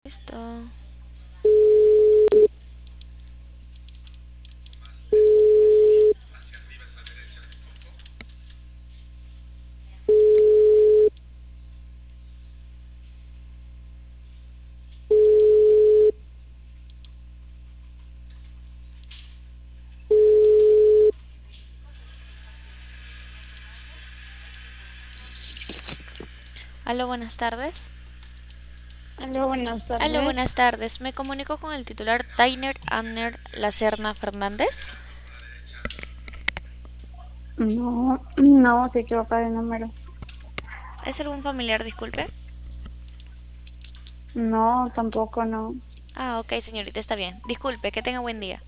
Listo. Aló, buenas tardes. Hola, buenas Aló, tardes. buenas tardes. Me comunico con el titular Tainer Amner Lacerna Fernández. No, se equivoca de número. ¿Es algún familiar, disculpe? No, tampoco, no. Ah, ok, señorita, está bien. Disculpe, que tenga buen día.